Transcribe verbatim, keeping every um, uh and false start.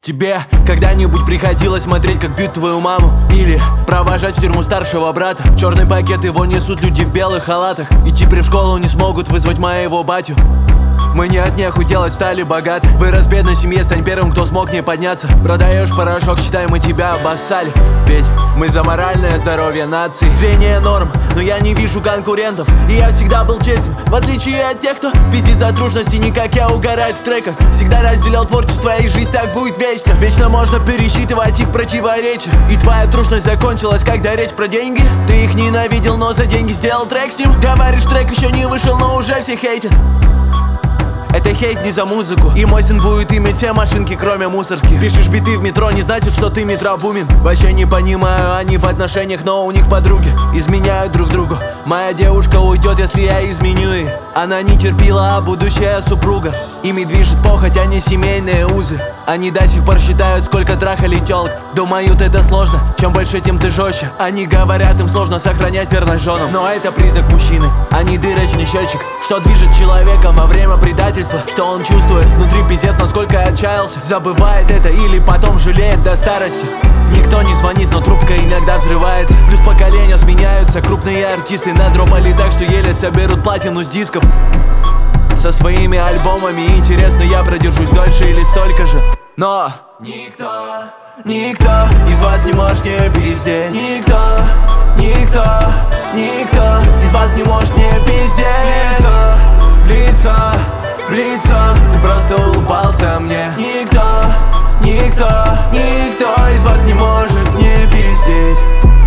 Тебе когда-нибудь приходилось смотреть, как бьют твою маму? Или провожать в тюрьму старшего брата? Черный пакет его несут люди в белых халатах. И теперь в школу не смогут вызвать моего батю. Мы не от нехуй делать стали богаты. Вырос в бедной семье, стань первым, кто смог не подняться. Продаешь порошок, считай, мы тебя обоссали. Ведь мы за моральное здоровье нации. Зрение норм, но я не вижу конкурентов. И я всегда был честен, в отличие от тех, кто пиздит за трушности, не как я угорает в треках. Всегда разделял творчество, и жизнь так будет вечно. Вечно можно пересчитывать их противоречия. И твоя трушность закончилась, когда речь про деньги. Ты их ненавидел, но за деньги сделал трек с ним. Говоришь, трек еще не вышел, но уже все хейтят. Это хейт не за музыку. И мой сын будет иметь все машинки, кроме мусорских. Пишешь биты в метро, не значит, что ты метробумен. Вообще не понимаю, они в отношениях, но у них подруги изменяют друг другу. Моя девушка уйдет, если я изменю ей. Она не терпила, а будущая супруга. Ими движет похоть, а не семейные узы. Они до сих пор считают, сколько трахали тёлок. Думают, это сложно, чем больше, тем ты жестче. Они говорят, им сложно сохранять верность женам. Но это признак мужчины, а не дырочный счетчик. Что движет человеком во время предательства? Что он чувствует внутри, пиздец, насколько отчаялся. Забывает это или потом жалеет до старости. Никто не звонит, но трубка иногда взрывается. Плюс поколения сменяются, крупные артисты надропали так, что еле соберут платину с дисков. Со своими альбомами интересно, я продержусь дольше или столько же. Но никто, никто из вас не может не пиздеть. Никто, никто, никто из вас не может не пиздеть. В лицо, в лицо, ты просто улыбался мне. Никто, никто, никто из вас не может не пиздеть.